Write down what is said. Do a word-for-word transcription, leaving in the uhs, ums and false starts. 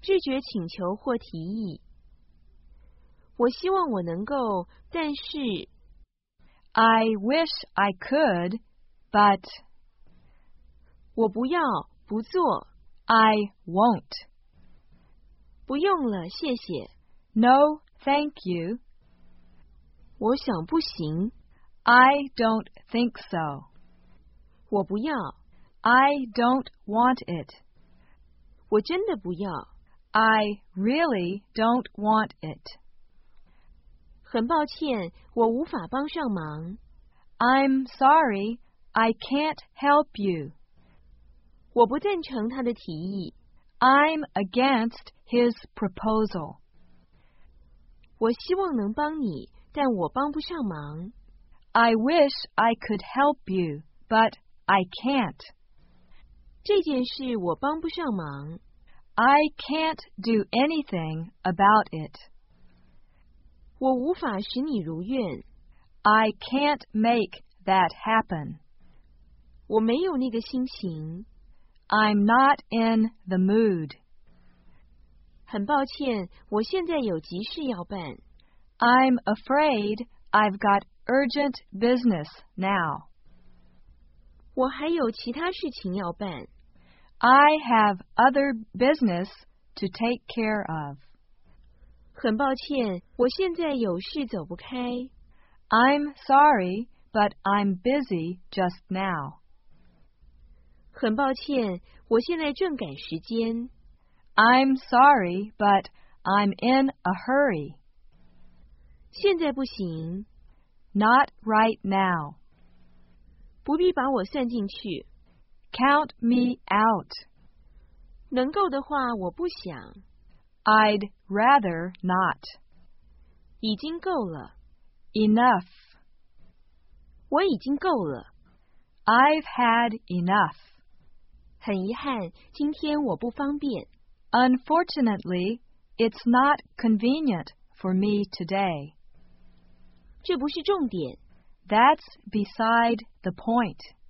拒绝请求或提议。我希望我能够，但是 I wish I could, but 我不要，不做 I won't. 不用了，谢谢 No, thank you. 我想不行 I don't think so. 我不要 I don't want it. 我真的不要 I really don't want it. 很抱歉，我无法帮上忙 I'm sorry, I can't help you. 我不赞成他的提议 I'm against his proposal. 我希望能帮你，但我帮不上忙 I wish I could help you, but I can't. 这件事我帮不上忙 I can't do anything about it. 我无法使你如愿 I can't make that happen. 我没有那个心情 I'm not in the mood. 很抱歉，我现在有急事要办 I'm afraid I've got urgent business now. 我还有其他事情要办 I have other business to take care of. 很抱歉，我现在有事走不开 I'm sorry, but I'm busy just now. 很抱歉，我现在正赶时间 I'm sorry, but I'm in a hurry. 现在不行 Not right now. 不必把我算进去 Count me out. 能够的话我不想 I'd rather not. 已经够了 Enough. 我已经够了 I've had enough. 很遗憾，今天我不方便 Unfortunately, it's not convenient for me today. 这不是重点 That's beside the point.